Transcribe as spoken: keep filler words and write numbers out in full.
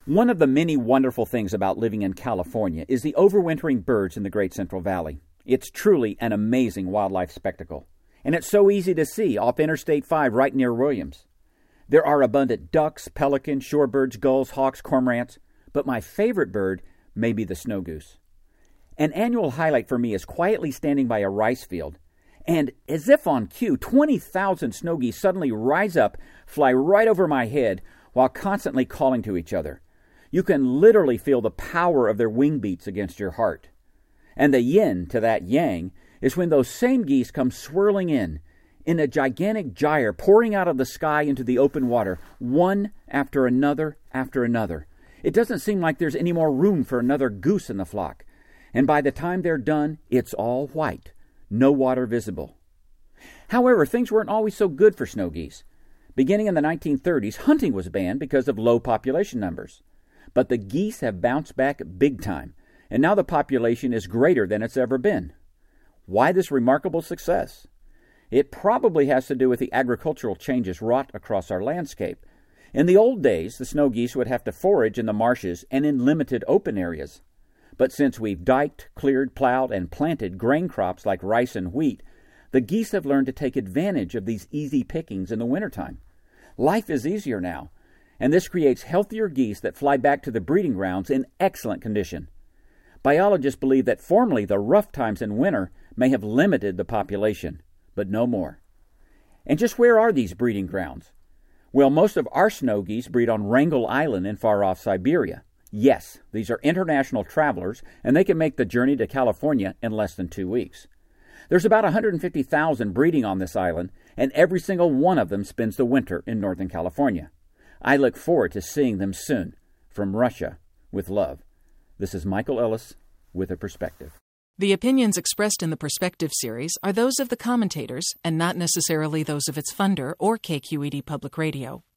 One of the many wonderful things about living in California is the overwintering birds in the Great Central Valley. It's truly an amazing wildlife spectacle. And it's so easy to see off Interstate five right near Williams. There are abundant ducks, pelicans, shorebirds, gulls, hawks, cormorants, but my favorite bird may be the snow goose. An annual highlight for me is quietly standing by a rice field, and as if on cue, twenty thousand snow geese suddenly rise up, fly right over my head, while constantly calling to each other. You can literally feel the power of their wing beats against your heart. And the yin to that yang is when those same geese come swirling in, in a gigantic gyre pouring out of the sky into the open water, one after another after another. It doesn't seem like there's any more room for another goose in the flock. And by the time they're done, it's all white, no water visible. However, things weren't always so good for snow geese. Beginning in the nineteen thirties, hunting was banned because of low population numbers. But the geese have bounced back big time, and now the population is greater than it's ever been. Why this remarkable success? It probably has to do with the agricultural changes wrought across our landscape. In the old days, the snow geese would have to forage in the marshes and in limited open areas. But since we've diked, cleared, plowed, and planted grain crops like rice and wheat, the geese have learned to take advantage of these easy pickings in the wintertime. Life is easier now, and this creates healthier geese that fly back to the breeding grounds in excellent condition. Biologists believe that formerly the rough times in winter may have limited the population, but no more. And just where are these breeding grounds? Well, most of our snow geese breed on Wrangel Island in far-off Siberia. Yes, these are international travelers, and they can make the journey to California in less than two weeks. There's about one hundred fifty thousand breeding on this island, and every single one of them spends the winter in Northern California. I look forward to seeing them soon. From Russia, with love. This is Michael Ellis with a Perspective. The opinions expressed in the Perspective series are those of the commentators and not necessarily those of its funder or K Q E D Public Radio.